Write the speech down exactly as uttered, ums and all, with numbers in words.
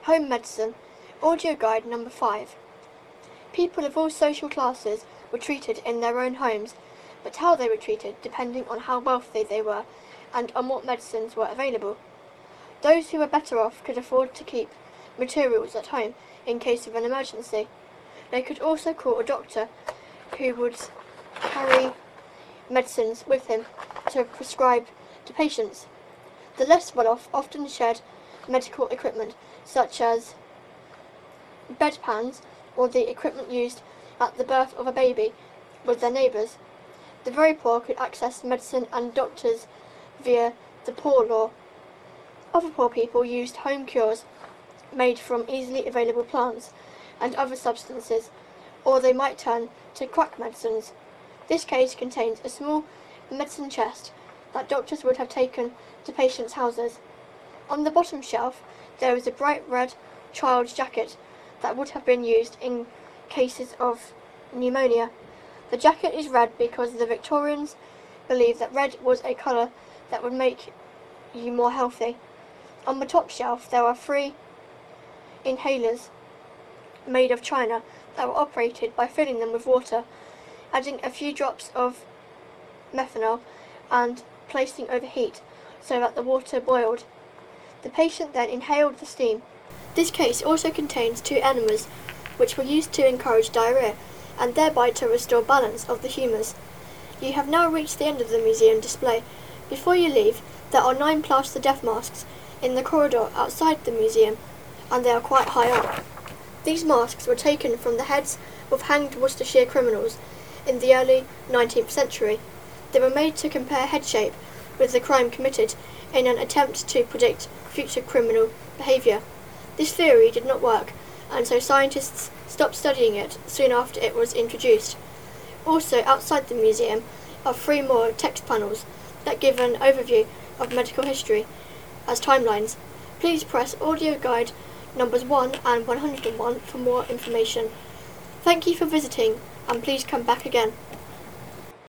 Home Medicine, Audio Guide number five. People of all social classes were treated in their own homes, but how they were treated depending on how wealthy they were and on what medicines were available. Those who were better off could afford to keep materials at home in case of an emergency. They could also call a doctor who would carry medicines with him to prescribe to patients. The less well-off often shared medical equipment such as bedpans or the equipment used at the birth of a baby with their neighbours. The very poor could access medicine and doctors via the Poor Law. Other poor people used home cures made from easily available plants and other substances, or they might turn to quack medicines. This case contains a small medicine chest that doctors would have taken to patients' houses. On the bottom shelf there is a bright red child's jacket that would have been used in cases of pneumonia. The jacket is red because the Victorians believed that red was a colour that would make you more healthy. On the top shelf there are three inhalers made of china that were operated by filling them with water, adding a few drops of methanol and placing over heat so that the water boiled. The patient then inhaled the steam. This case also contains two enemas which were used to encourage diarrhea and thereby to restore balance of the humours. You have now reached the end of the museum display. Before you leave, there are nine plaster death masks in the corridor outside the museum, and they are quite high up. These masks were taken from the heads of hanged Worcestershire criminals in the early nineteenth century. They were made to compare head shape with the crime committed in an attempt to predict future criminal behaviour. This theory did not work, and so scientists stopped studying it soon after it was introduced. Also outside the museum are three more text panels that give an overview of medical history as timelines. Please press audio guide numbers one and one hundred and one for more information. Thank you for visiting, and please come back again.